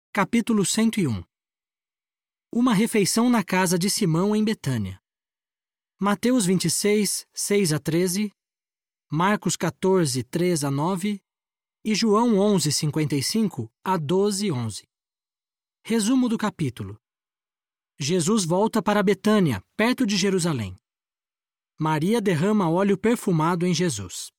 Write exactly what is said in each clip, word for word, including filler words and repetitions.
Capítulo cento e um. Uma refeição na casa de Simão em Betânia. Mateus vinte e seis, seis a treze, Marcos quatorze, três a nove e João onze, cinquenta e cinco a doze, onze. Resumo do capítulo. Jesus volta para Betânia, perto de Jerusalém. Maria derrama óleo perfumado em Jesus.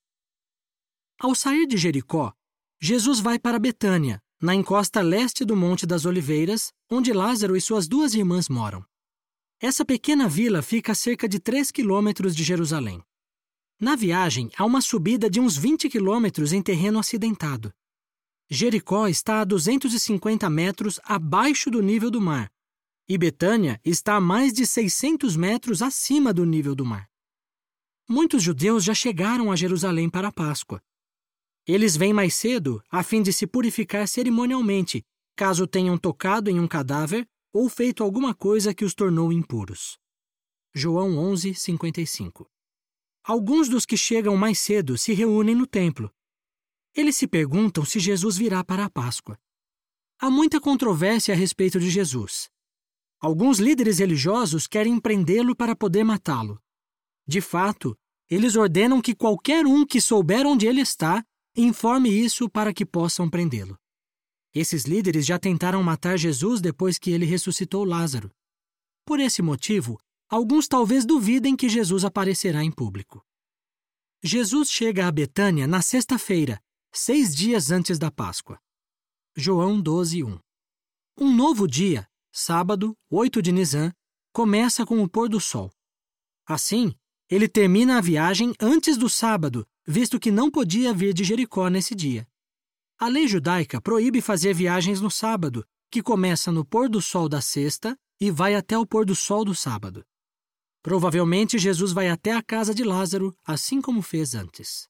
Ao sair de Jericó, Jesus vai para Betânia, na encosta leste do Monte das Oliveiras, onde Lázaro e suas duas irmãs moram. Essa pequena vila fica a cerca de três quilômetros de Jerusalém. Na viagem, há uma subida de uns vinte quilômetros em terreno acidentado. Jericó está a duzentos e cinquenta metros abaixo do nível do mar, e Betânia está a mais de seiscentos metros acima do nível do mar. Muitos judeus já chegaram a Jerusalém para a Páscoa. Eles vêm mais cedo a fim de se purificar cerimonialmente, caso tenham tocado em um cadáver ou feito alguma coisa que os tornou impuros. João onze, cinquenta e cinco. Alguns dos que chegam mais cedo se reúnem no templo. Eles se perguntam se Jesus virá para a Páscoa. Há muita controvérsia a respeito de Jesus. Alguns líderes religiosos querem prendê-lo para poder matá-lo. De fato, eles ordenam que qualquer um que souber onde ele está informe isso para que possam prendê-lo. Esses líderes já tentaram matar Jesus depois que ele ressuscitou Lázaro. Por esse motivo, alguns talvez duvidem que Jesus aparecerá em público. Jesus chega a Betânia na sexta-feira, seis dias antes da Páscoa. João doze, um. Um novo dia, sábado, oito de Nisan, começa com o pôr do sol. Assim, ele termina a viagem antes do sábado, visto que não podia vir de Jericó nesse dia. A lei judaica proíbe fazer viagens no sábado, que começa no pôr do sol da sexta e vai até o pôr do sol do sábado. Provavelmente Jesus vai até a casa de Lázaro, assim como fez antes.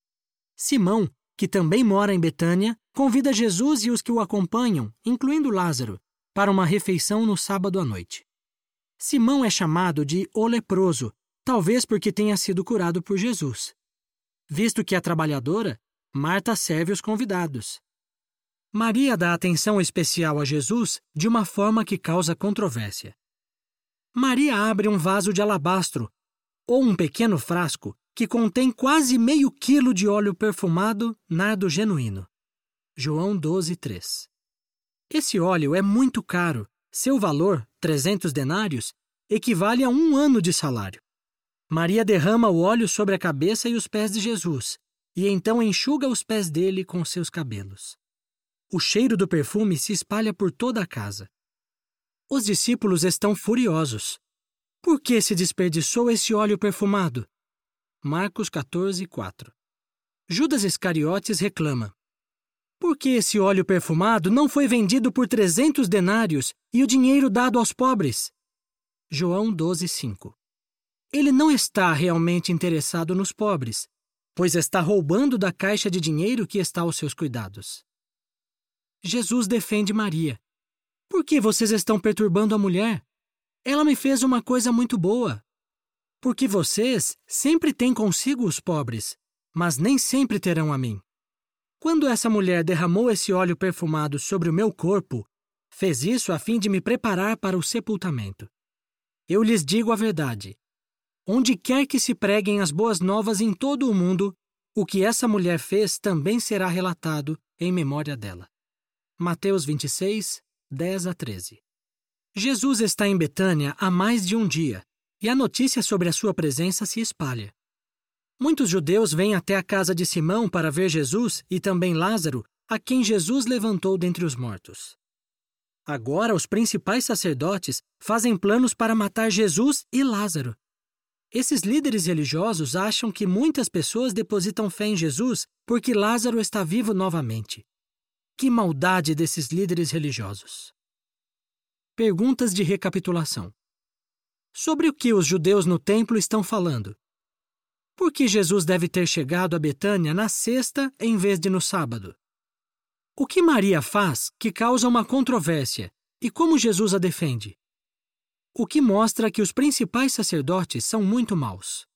Simão, que também mora em Betânia, convida Jesus e os que o acompanham, incluindo Lázaro, para uma refeição no sábado à noite. Simão é chamado de o leproso, talvez porque tenha sido curado por Jesus. Visto que é trabalhadora, Marta serve os convidados. Maria dá atenção especial a Jesus de uma forma que causa controvérsia. Maria abre um vaso de alabastro, ou um pequeno frasco, que contém quase meio quilo de óleo perfumado, nardo genuíno. João doze, três. Esse óleo é muito caro. Seu valor, trezentos denários, equivale a um ano de salário. Maria derrama o óleo sobre a cabeça e os pés de Jesus, e então enxuga os pés dele com seus cabelos. O cheiro do perfume se espalha por toda a casa. Os discípulos estão furiosos. Por que se desperdiçou esse óleo perfumado? Marcos quatorze, quatro. Judas Iscariotes reclama. Por que esse óleo perfumado não foi vendido por trezentos denários e o dinheiro dado aos pobres? João doze, cinco. Ele não está realmente interessado nos pobres, pois está roubando da caixa de dinheiro que está aos seus cuidados. Jesus defende Maria. Por que vocês estão perturbando a mulher? Ela me fez uma coisa muito boa. Porque vocês sempre têm consigo os pobres, mas nem sempre terão a mim. Quando essa mulher derramou esse óleo perfumado sobre o meu corpo, fez isso a fim de me preparar para o sepultamento. Eu lhes digo a verdade. Onde quer que se preguem as boas novas em todo o mundo, o que essa mulher fez também será relatado em memória dela. Mateus vinte e seis, dez a treze. Jesus está em Betânia há mais de um dia, e a notícia sobre a sua presença se espalha. Muitos judeus vêm até a casa de Simão para ver Jesus e também Lázaro, a quem Jesus levantou dentre os mortos. Agora os principais sacerdotes fazem planos para matar Jesus e Lázaro. Esses líderes religiosos acham que muitas pessoas depositam fé em Jesus porque Lázaro está vivo novamente. Que maldade desses líderes religiosos! Perguntas de recapitulação. Sobre o que os judeus no templo estão falando? Por que Jesus deve ter chegado a Betânia na sexta em vez de no sábado? O que Maria faz que causa uma controvérsia e como Jesus a defende? O que mostra que os principais sacerdotes são muito maus.